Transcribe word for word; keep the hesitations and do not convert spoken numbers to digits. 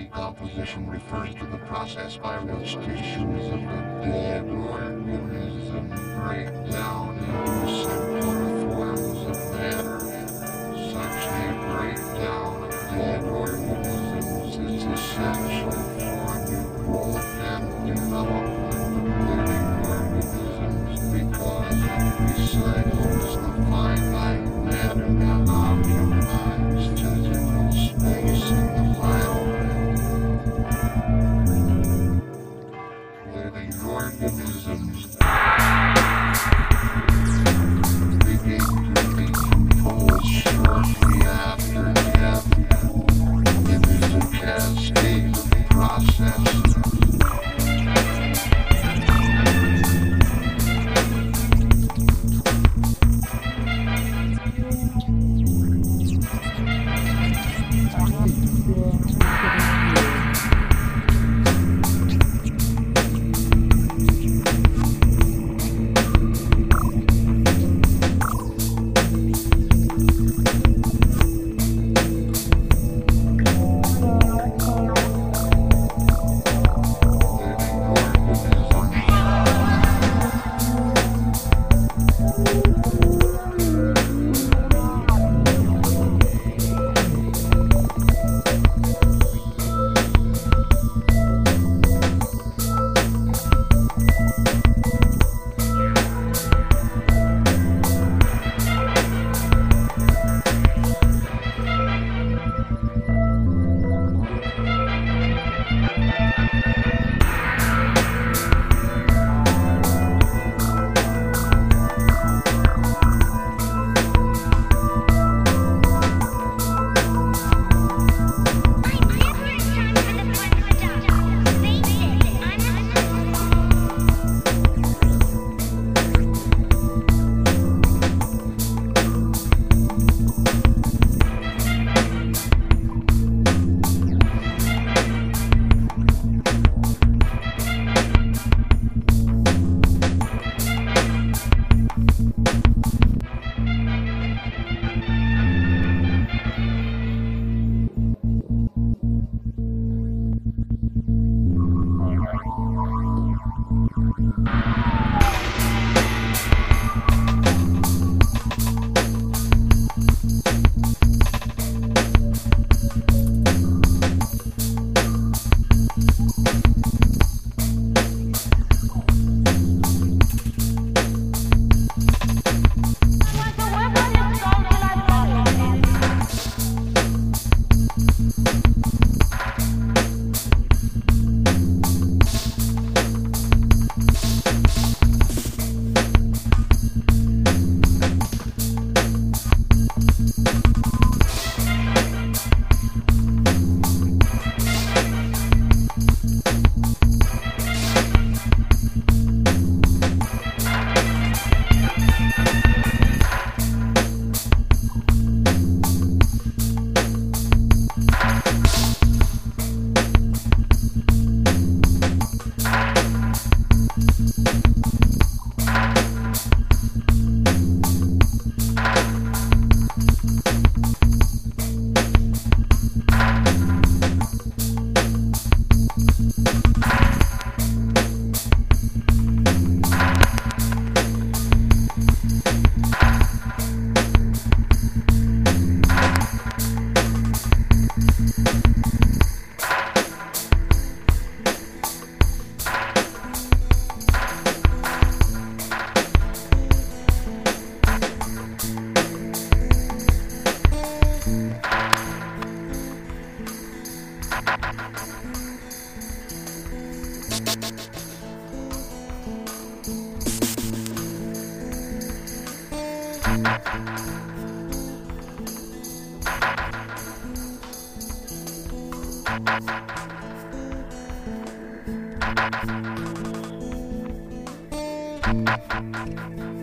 Decomposition refers to the process by which tissues of a dead organism break down into simpler forms of matter. Such a breakdown of dead organisms is essential for new growth and development of living organisms because it recycles the finite matter that occupies physical space in the environment. Living organisms begin to decompose shortly after death. It is a cascade process. Thank you.